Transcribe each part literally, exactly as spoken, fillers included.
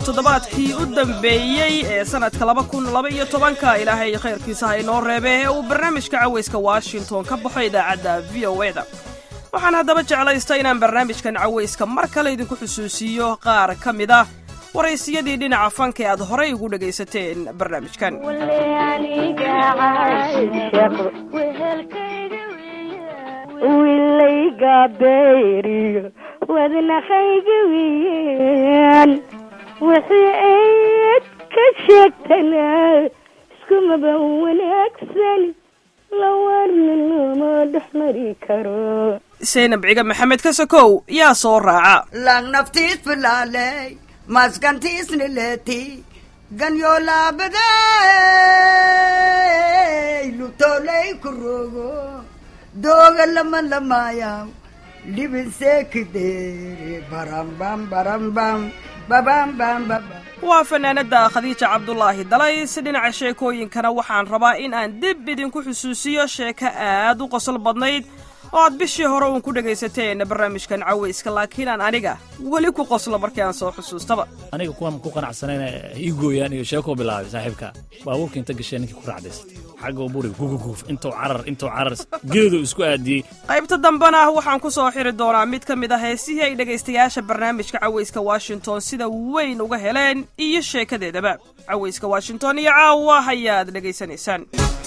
toddobaadkii u dambeeyey ee sanadka laba kun laba iyo tobanka ilaahay khayrkiisa ha inoo reebe ee uu barnaamijka cawayska Washington ka baxo idaacadda V O A da. waxaan haddaba jeclaystay inaan barnaamijkan cawayska mar kale idinku xusuusiyo qaar ka mid ah waraysiyadii dhinaca fanka ee aad horay ugu dhagaysateen barnaamijkan. wilayga beeriyo wadna khaygiyan wixii aad ka sheegtana iskumaba wanaagsan la warnama dhexmari karo. Zaynab Ciga Maxamed Kasakow yaa soo raaca lang naftiis bilaaley maskantiis nileti ganyo labaday lutoley kurogo doga lama lamaya libin sekidere baram bam baram bam babam bam baba. waa fanaanada Khadiija Cabdullaahi Dalays. dhinaca sheekooyinkana waxaan rabaa in aan dib idinku xusuusiyo sheeko aad u qosol badnayd oo aad bishii hore uun ku dhagaysateen barnaamijkan cawayska, laakiin aan aniga weli ku qoslo markii aan soo xusuustaba. aniga kuwan ku qanacsanayna ii gooyaan iyo sheeko bilaabay saaxiibka baabuurka inta gashay ninkii ku raacdaysay xagga buriga guguguf intuu carar intuu carar geedo isku aadiyay. qaybta dambana waxaan ku soo xiri doonaa mid ka mid ah heesihii ay dhagaystayaasha barnaamijka cawayska Washington sida weyn uga heleen iyo sheekadeedaba. cawayska Washington iyo caawa hayaad dhagaysanaysaan.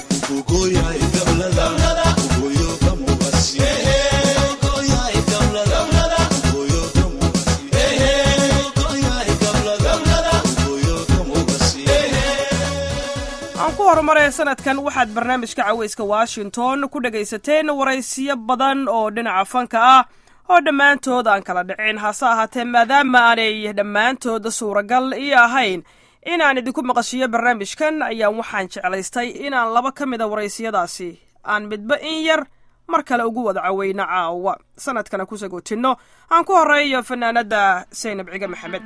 ku horumaray sanadkan waxaad barnaamijka cawayska Washington ku dhagaysateen waraysiyo badan oo dhinaca fanka ah oo dhammaantood aan kala dhicin, hase ahaatee maadaama aanay dhammaantood suuragal ii ahayn inaan idinku maqashiyo barnaamijkan ayaan waxaan jeclaystay inaan laba ka mid a waraysiyadaasi aan midba in yar mar kale ugu wada cawayno caawa sanadkana ku sagootinno. aan ku horeeyo fanaanada Zaynab Ciga Maxamed.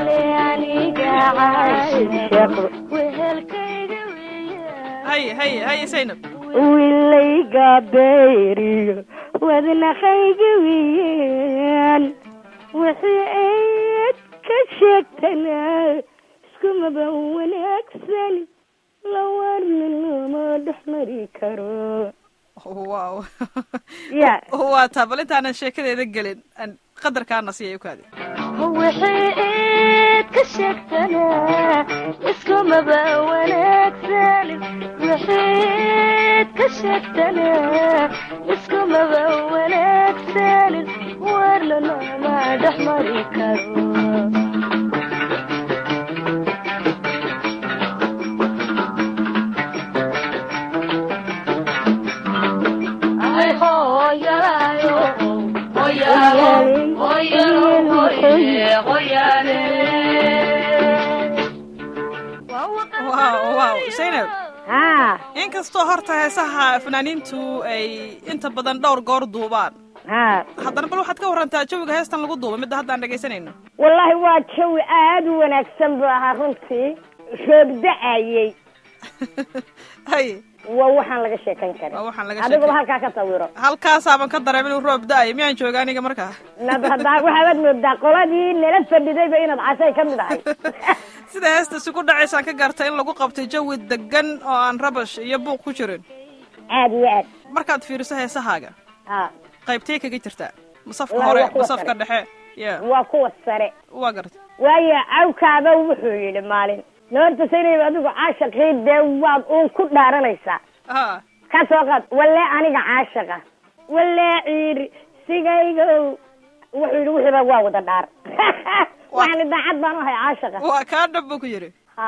hay hay hay Zaynab wilayga beeriyo wadna khaygiyan wixii aad ka sheegtana iskumaba wanaagsan la warnama dhexmari karo. wow ya waa tabalintaana sheekadeeda gelin qadarkaana siiyay kaadi wixii aad ka sheegtana iskumaba wanaagsan wixii aad ka sheegtana iskumaba wanaagsan warnama dhexmari karo. Zaynab haa inkastoo horta heesaha fanaaniintu ay inta badan dhowr goor duubaan haa haddana bal waxaad ka warantaa jawiga heestan lagu duuba midda hadda aan dhagaysanayno. wallaahi waa jawi aad u wanaagsan buu ahaa runtii roobda-ayey hay waa waxaan laga sheekayn karin waa waxaan laga adigaba halkaa ka sawiro halkaasaaban ka dareemin inuu roob da-ay miyaan jooga aniga markaa nad haddaa waxaad moodaa qoladii nala fadhidayba inaad cashay ka mid ahay sida heesta isugu dhacaysaan ka gartay in lagu qabtay jawi degan oo aan rabash iyo buuq ku jirin. aad iyo aad markaad fiiriso heesahaaga ha qaybtay kaga jirtaa masafka hore masafka dhexe ya waa kuwa sare waa gartay waayo cawkaaba wuxuu yidhi maalin noorta Zaynab adigu caashaqii dee waad uun ku dhaaranaysaa ha ka soo qaad walle aniga caashaqa walle ciiri sigaygow wuxuu yidhi wixiiba waa wada dhaar waxaan daacad baan ahay caashaqa waa kaa dhab buu ku yidhi ha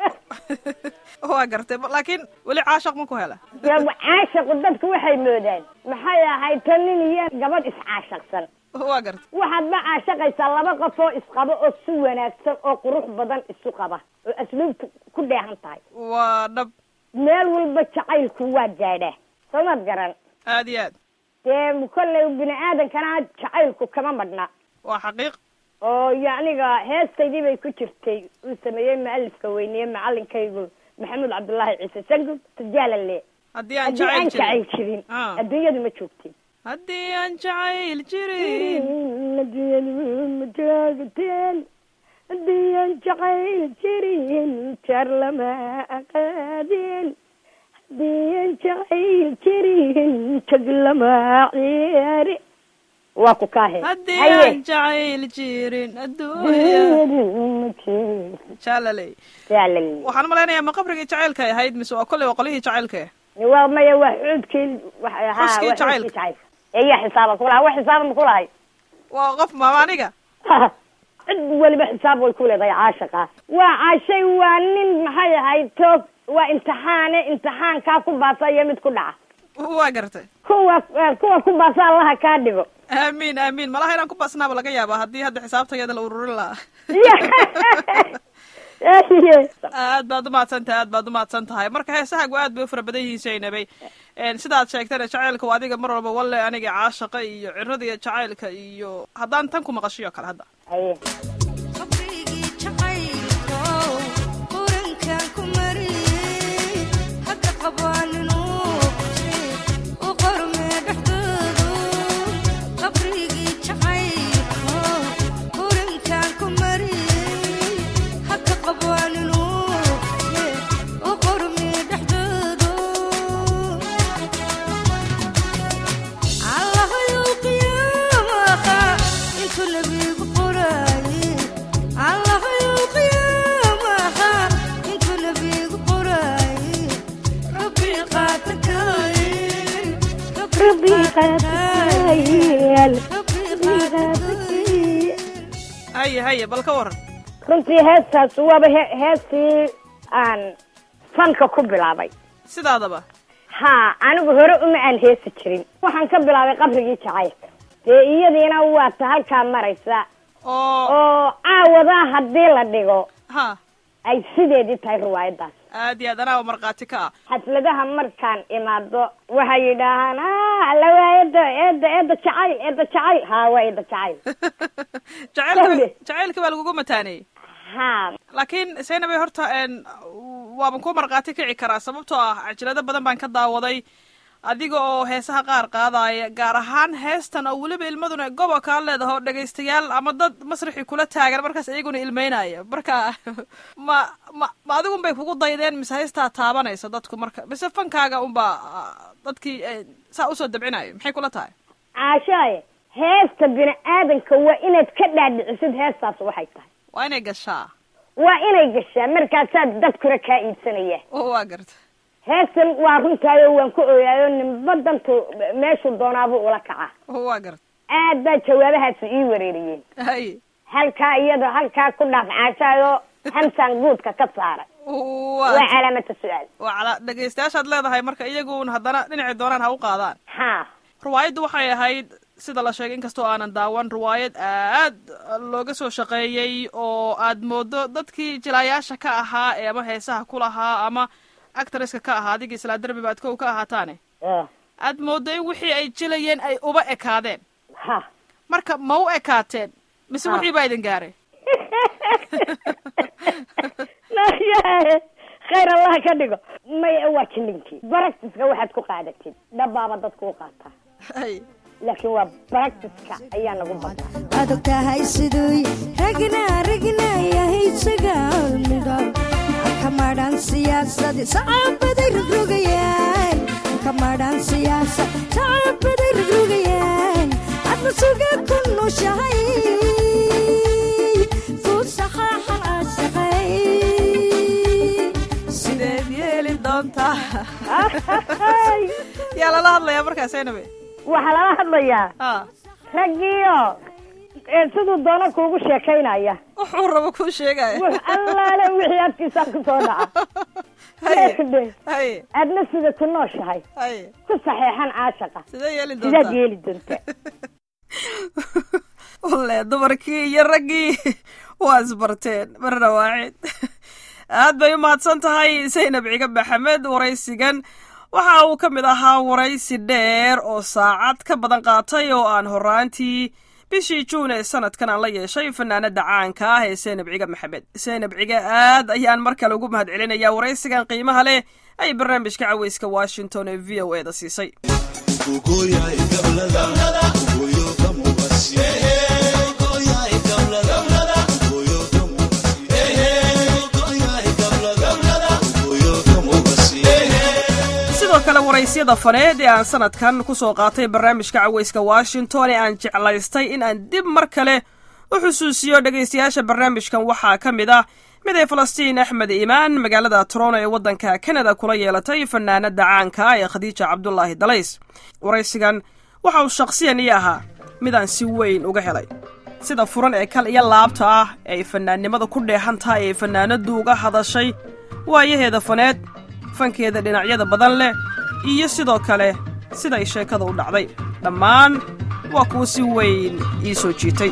waa gartay laakiin weli caashaq ma ku hela caashaqu dadku waxay moodaan maxay ahayd tan nin iyo gabadh iscaashaqsan waa gartay waxaad ma caashaqaysaa laba qof oo isqabo oo si wanaagsan oo qurux badan isu qaba oo asluubtu ku dheehan tahay. waa dhab meel walba jacaylku waa gaadhaa soo maad garan aad iyo aad dee kolley bini aadankana jacaylku kama madhna waa xaqiiq oo yacniga heestaydii bay ku jirtay uu sameeyey maalifka weyniye macalinkaygu maxamed cabdullaahi ciise sangub tajaalale haddii aan jacayl jirin adduunyadu ma joogtin haddii aan jacayl jirin adduunyadu ma joogtin haddiiyan jacayl jirin jar lama aqaadin haddiiyan jacayl jirin jag lama ciyaari waa ku kaahe haddiiyan jacayl jirin adduunya jaalaley jaalaley waxaan malaynayaa ma qabrigii jacaylka ay ahayd mise waa kolley waa qolihii jacaylka waa maya waa xuudkii xuskii jacaylka eeyaa xisaaba kulahay wax xisaaba ma kulahay waa qof maama aniga cid weliba xisaab way ku leedahay caashaqa waa caashay waa nin maxay ahayd toog waa imtixaane imtixaankaa ku baasa iyo mid ku dhaca waa gartay kuwa kuwa ku baasa allaha kaa dhigo aamiin aamiin malaha inaan ku baasnaaba laga yaaba haddii hadda xisaabtayada la ururin lahaa aad baad umahadsan tahay aad baad umahadsan tahay marka heesahagu aad bay u fara badan yihiin Zaynabay sidaad sheegtana jacaylka waa adiga mar walba walle aniga caashaqa iyo cirada iyo jacaylka iyo haddaan tan ku maqashiyo kale hadda haye haye bal ka waran runtii heestaas waaba heestii aan fanka ku bilaabay sidaadaba haa anigu hore uma aan heesi jirin waxaan ka bilaabay qabrigii jacaylka dee iyadiina waa ta halkaa maraysa oo caawadaa haddii la dhigo ha ay sideedii tahay riwaayadaas aad iyo aad anaa markhaati ka ah xafladaha markaan imaado waxay yidhaahaan alla waa eeda eeda eeda jacayl eeda jacayl haa waa eeda jacayl jacaylka jacaylka baa lagugu mataaneeyey ha laakiin Zaynabay horta waaban ku markhaati kici karaa sababtoo ah cajalado badan baan ka daawaday adiga oo heesaha qaar qaadaya gaar ahaan heestan oo weliba ilmaduna gobolkaa leedaho dhegaystayaal ama dad masraxii kula taagan markaas iyaguna ilmeynaya marka ma ma ma adigun bay kugu daydeen mise heestaa taabanaysa dadku marka mise fankaaga unbaa dadkii saa usoo dabcinayo maxay kula tahay caashaaye heesta bini aadanka waa inaad ka dhaadhicisid heestaas waxay tahay waa inay gashaa waa inay gashaa markaasaa dadkuna kaa iibsanaya waa garta heestan waa runtaayo waan ku ogaayo ninba dantu meeshuu doonaabuu ula kacaa waa garta aad baa jawaabahaasi ii wareeriyeen haye halkaa iyada halkaa ku dhaaf caashaayo hamsaan guudka ka saaray waa calaamata su-aal waa cala dhegaystayaashaad leedahay marka iyagun haddana dhinacay doonaan ha u qaadaan ha riwaayaddu waxay ahayd sida la sheegay inkastoo aanan daawan riwaayad aad looga soo shaqeeyey oo aad moodo dadkii jilaayaasha ka ahaa ee ama heesaha ku lahaa ama actresska ka ahaa adiga islaa derbi baad kow ka ahaataane aad moodo in wixii ay jilayeen ay uba ekaadeen ha marka ma u ekaateen mise wixii baa idin gaaray nayahe khayr allah ka dhigo may waa jilinkii practiceka waxaad ku qaadatid dhabaaba dadku u qaataa laakiin waa practiceka ayaa nagu badaa waad og tahay siduu ragna ragna yahay sagaal midab kamadhan siyaasad saabaday rogrogayaan kamadhan siyaasad saabaday rogrogayaan adna suga ku nooshahay fusaxaxan ashaqay sideed yeeli doontaa yaa lala hadlayaa markaas Zaynabay waxaa lala hadlayaa raggiyo siduu doona kuugu sheekaynaya wuxuu rabo kuu sheegaya allaale wixii afkiisaan ku soo dhaca haye aadna sida ku nooshahay haye ku saxeexan caashaqa sidee yeeli doontaa sidaad yeeli doontaa walle dumarkii iyo raggii waa isbarteen marna waacid aad bay u mahadsan tahay Zaynab Ciga Maxamed waraysigan waxa uu ka mid ahaa waraysi dheer oo saacad ka badan qaatay oo aan horaantii bishii juun ee sanadkan aan la yeeshay fanaanada caanka ah ee Zaynab Ciga Maxamed Zaynab Ciga aad ayaan mar kale ugu mahad celinayaa waraysigan qiimaha leh ay barnaamijka caweyska Washington ee V O A da siisay kale waraysyada faneed ee aan sanadkan ku soo qaatay barnaamijka cawayska washington ee aan jeclaystay in aan dib mar kale u xusuusiyo dhegaystayaasha barnaamijkan waxaa ka mid ah mid ay falastiin axmed iimaan magaalada toronto ee waddanka kanada kula yeelatay fanaanada caanka ah ee khadiija cabdulaahi dalays waraysigan waxa uu shakhsiyan ii ahaa midaan si weyn uga helay sida furan ee kal iyo laabta ah ee ay fanaannimada ku dheehan tahay ee fanaanadu uga hadashay waayaheeda faneed fankeeda dhinacyada badan leh iyo sidoo kale sida ay sheekada u dhacday dhammaan waa kuwa si weyn ii soo jiitay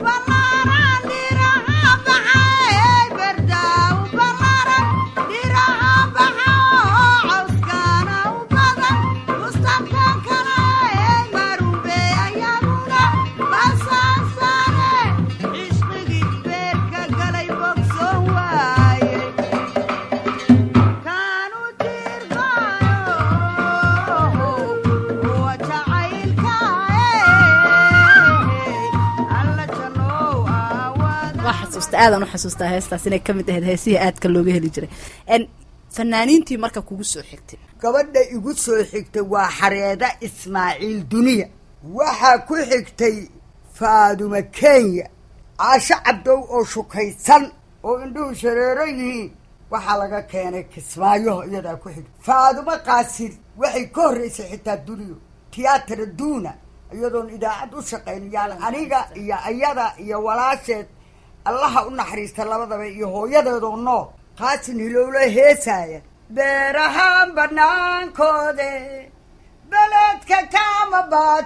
aadan u xasuustaa heestaas inay ka mid ahayd heesihii aadka looga heli jiray n fanaaniintii marka kugu soo xigtay gabadha igu soo xigtay waa xareeda ismaaciil duniya waxaa ku xigtay faaduma kenya caasho cabdow oo shukaysan oo indhuhu shareero yihiin waxaa laga keenay kismaayo iyadaa ku xigtay faaduma qaasin waxay ka horraysay xitaa duniyo tiyaatara duuna iyadoon idaacad u shaqaynayaan aniga iyo ayada iyo walaasheed allaha u naxariista labadaba iyo hooyadeedoo nool qaasin hilowlo heesaaya beerahaan banaankoode beledka kama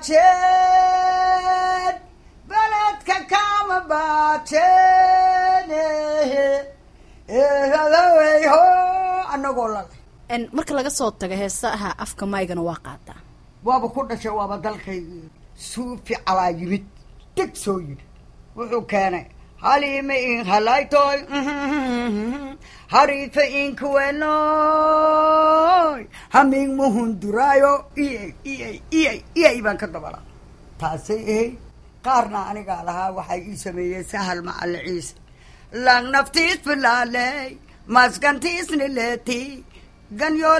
baajeen beledka kama baajeen eehadaweyho annagoo lale n marka laga soo taga heesaha afka maygana waa qaataa waaba ku dhashay waaba dalkaygi suufi calaa yimid deg soo yidhi wuxuu keenay halima in halaytoy harifa in kuwenoy haming muhunduraayo iyay iyay iyay iyay baan ka dabalaa taasay ahayd qaarna anigaa lahaa waxay ii sameeyeen sahal macali ciise lang naftiis filaaley maskantiisni leeti ganyo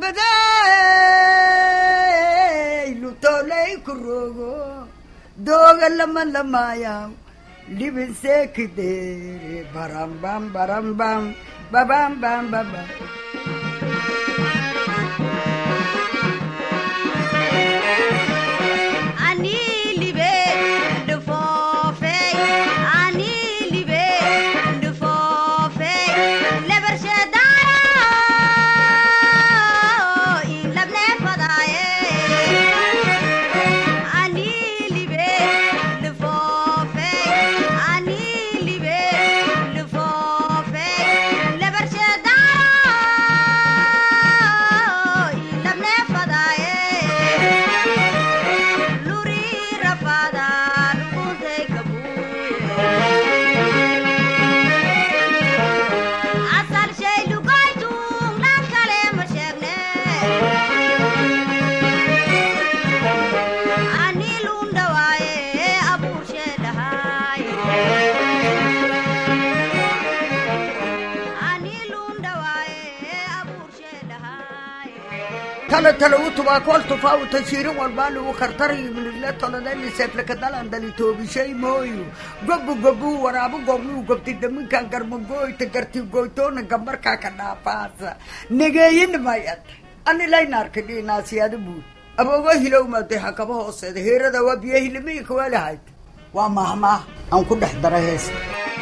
laabaday lutoley ku rogo dooga lama lamaayaw Living sekidere baram bam baram bam babam bam babam Ani libe de fofe ani libe de fofe le bershedara in labne fadaye ani libe de fofe tala tala utubaa kol tufaa tashiirin walbaali u khartari minile toladani seeflakadalan dalitoobi shay mooyo gobu gobu waraabu gobnuu gobti daminkan garmagooyta garti goytoona gambarkaa ka dhaafaasa negeeyin mayad ani laynaarka dhinaasiyaada buud aboogo hilow maade hakaba hooseeda heerada waa biyo hilimiinka waalahayd waa mahmaah aan ku dhex dara heesta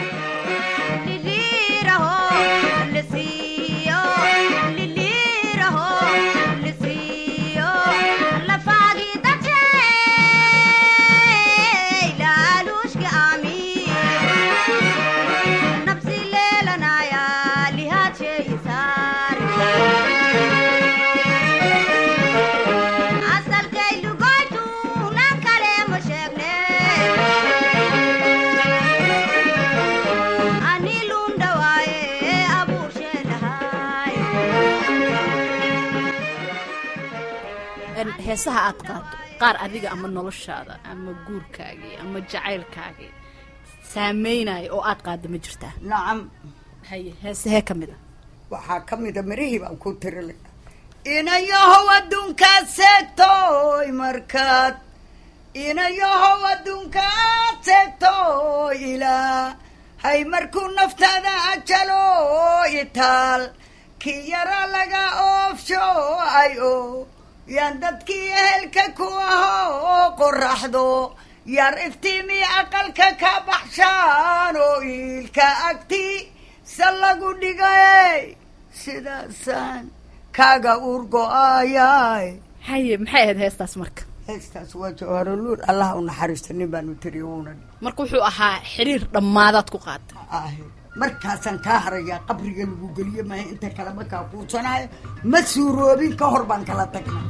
heesaha aad qaado qaar adiga ama noloshaada ama guurkaagii ama jacaylkaagii saameynaayo oo aad qaado ma jirtaa nacam haye heesahee ka mid a waxaa ka mida mirihii baan ku tirilay inayahow adduunkaad seegtooy markaad inayahow adduunkaad seegtooy ilaa hay markuu naftaada ajalo itaal kii yara laga oofsho ay o yaan dadkii ehelka ku ahoo qoraxdo yar iftiimi aqalka ka baxshaan oo iilka agti sa lagu dhigay sidaasaan kaaga urgo-ayaay. haye maxay ahayd heestaas marka? heestaas waa jawharuluul allah u naxariista nin baanu tiriyo uuna marka wuxuu ahaa xiriir dhammaadaad ku qaatay. ahe markaasaan kaa harayaa qabriga lagu geliyo maaha inta kale markaa kuusanaayo ma suuroobin ka hor baan kala tagnay.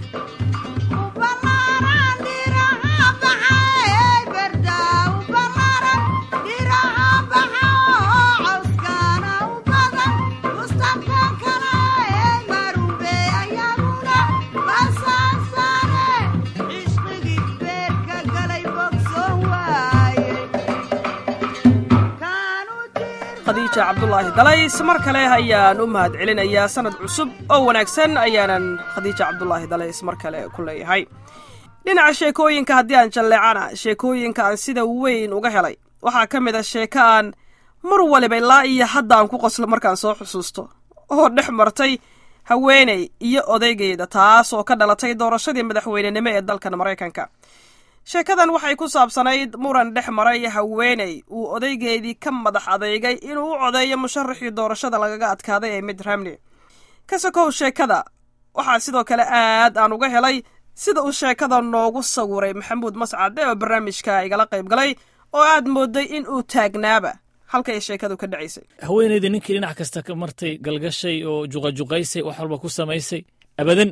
khadiija cabdulaahi dalays mar kale ayaan u mahad celinayaa sanad cusub oo wanaagsan ayaanan khadiija cabdulaahi dalays mar kale ku leeyahay. dhinaca sheekooyinka haddii aan jalleecana sheekooyinka aan sida weyn uga helay waxaa ka mid a sheeko aan mar waliba ilaa iyo hadda aan ku qoslo markaan soo xusuusto oo dhex martay haweeney iyo odaygeeda taas oo ka dhalatay doorashadii madaxweynenimo ee dalkan maraykanka. sheekadan waxay ku saabsanayd muran dhex maray haweeney uu odaygeedii ka madax adeygay inuu u codeeyo musharaxii doorashada lagaga adkaaday ee Mitt Romney. ka sokow sheekada waxaa sidoo kale aad aan uga helay sida uu sheekada noogu sawiray Maxamuud Mascade oo barnaamijka igala qayb galay oo aad mooday in uu taagnaaba halka ay sheekadu ka dhacaysay. haweeneydii ninkii dhinac kasta ka martay galgashay oo juqajuqaysay wax walba ku samaysay abadan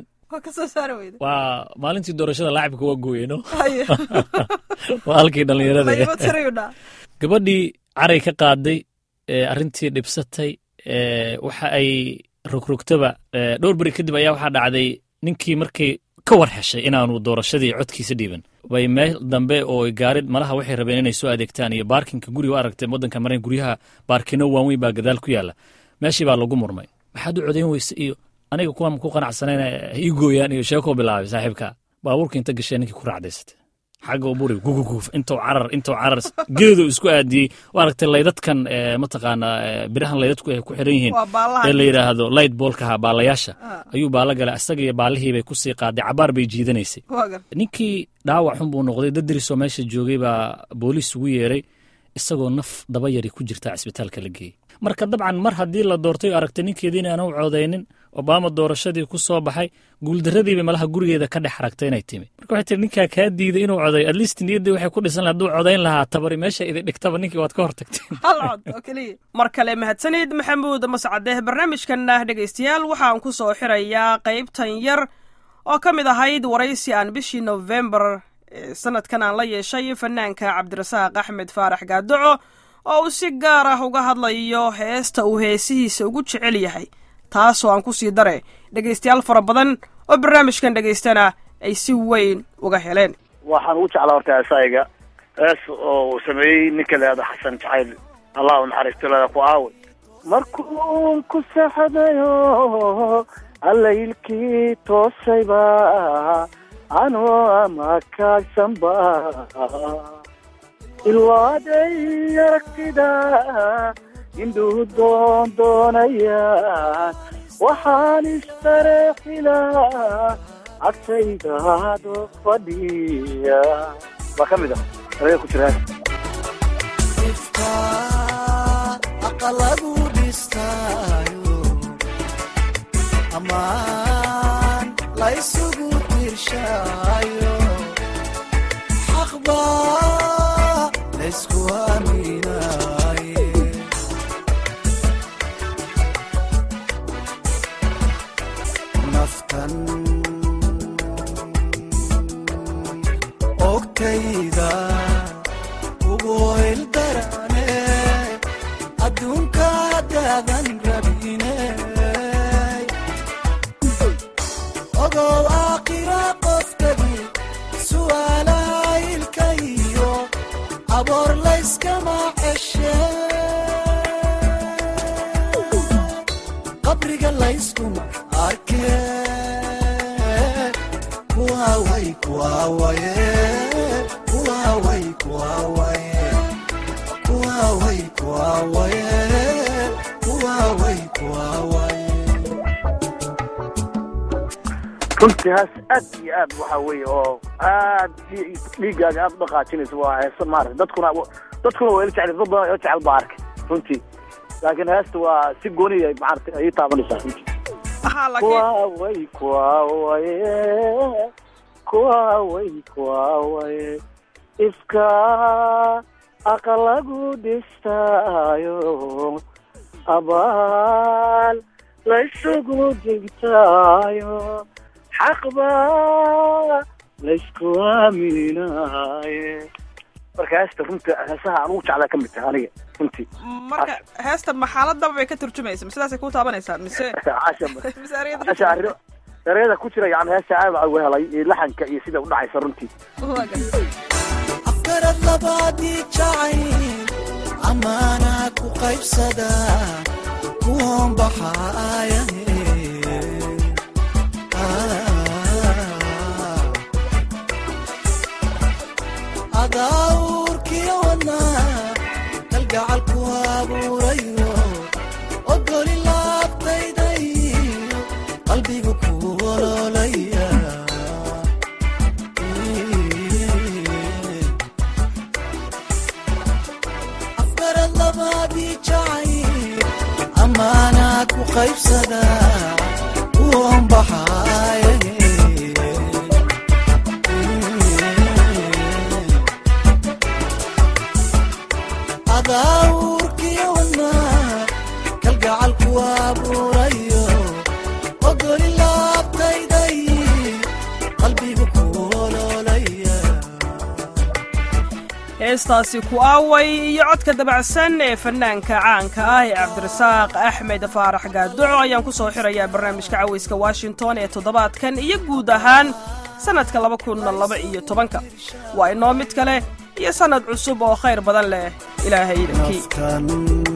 waa maalintii doorashada laacibka waa gooyeno waa halkii dhallinyarada gabadhii caray ka qaaday arrintii dhibsatay waxa ay rogrogtaba dhowr beri kadib ayaa waxaa dhacday ninkii markay ka war heshay inaanu doorashadii codkiisa dhiiban bay meel dambe oo gaarid malaha waxay rabeen inay soo adeegtaan iyo baarkinka guriga u aragtay waddanka maraykan guryaha baarkino waaweyn baa gadaal ku yaalla meeshii baa lagu murmay maxaad u codayn weyse iyo aniga kuwaan ku qanacsanayna ii gooyaan iyo sheekoo bilaabay saaxiibka baabuurka inta gashee ninkii ku raacdaysatay xagga u buri guguguf intuu carar intuu carar geedu isku aadiyey u aragtay laydadkan mataqaanaa birahan laydadku ay ku xiran yihiin ee la yidhaahdo light boolkaha baalayaasha ayuu baala galay isaga iyo baalihii bay kusii qaaday cabaar bay jiidanaysay ninkii dhaawac xun buu noqday dad dirisoo meesha joogay baa booliis ugu yeeray isagoo naf daba yari ku jirtaa cisbitaalka la geeyey marka dabcan mar haddii la doortay aragtay ninkeediina aanu codaynin obama doorashadii ku soo baxay guuldarradiiba malaha gurigeeda ka dhex aragtay inay timi marka waxay tiri ninkaa kaa diiday inuu coday at least niyaddii waxay ku dhisan lahay hadduu codayn lahaa tabari meesha idin dhigtaba ninkii waad ka hortagteen hal cod oo keliya mar kale mahadsanid Maxamuud Mascade. barnaamijkanna dhegaystayaal waxaan ku soo xirayaa qaybtan yar oo ka mid ahayd waraysi aan bishii November sanadkan aan la yeeshay fanaanka Cabdirasaaq Axmed Faarax Gaadoco oo uu si gaar ah uga hadlayo heesta uu heesihiisa ugu jecel yahay taasoo aan ku sii dare dhegaystayaal fara badan oo barnaamijkan dhegaystana ay si weyn uga heleen. waxaan ugu jeclaa horta heesayga hees oo uu sameeyey ninka leeda xasan jacayl allah u naxariisto leeda ku aawe markuun ku saxdayo allaylkii toosayba anoo ama kaagsanba ilwaaday aragtida indhuhu doon doonayaan waxaan istareexilaa agtaydaado fadhiya waa ka mid ah eraya ku jiraan ifka aqalagu dhistaayo amaan la isugu tirshaayo xaqba la isku aaminaaye naftan ogtayda ugu ildarane adduunka daadan rabine ogow aakhira qoftagi su'aalaha ilkayo aboor layskama ceshe qabriga layskuma arkee kuwaawaye kuwaaway kuwaawaye kuwaaway kuwaawaye kuwaaway kuwaawaye runtii haas aad iyo aad waxa weeye oo aad dhiigaaga aad dhaqaajinaysa waa heesa maaragtay dadkuna dadkuna waa jecel dad badan oo jecel baa arkay runtii laakiin heesta waa si gooni ah maaragtay ay taabanaysaa runtii aha laakiin kuwaaway kuwaawaye kuwaaway kuwaawaye iska aqalagu dhistaayo abaal laysugu digtaayo xaqba laysku aaminaaye marka heesta runtii heesaha aan ugu jeclaa ka mid tahay aniga runtii marka heesta maxaaladaba bay ka turjumaysa mise sidaasay ku taabanaysaa mise mise casha ereyada ku jira yani heesta aad baa ugu helay iyo laxanka iyo sida u dhacaysa runtii afkarad labaadii jacayl amaanaa ku qaybsada kuwan baxaaya adaawurkiyo wadnaa kalgacalku abuurayo ogoli laabtaydayo qalbigu ku ololaya afkarad labaadii jacayl amaanaa ku qaybsada kuwan baxaaya adaawurkiyo wadnaa kalgacalku abuurayo ogoli laabtayday qalbigu ku ololaya heestaasi ku aaway iyo codka dabacsan ee fanaanka caanka ah ee cabdirasaaq axmed faarax gaaduco ayaan ku soo xirayaa barnaamijka cawayska washington ee toddobaadkan iyo guud ahaan sanadka laba kun laba iyo tobanka waa inoo mid kale iyo sanad cusub oo khayr badan leh ilaahay idinki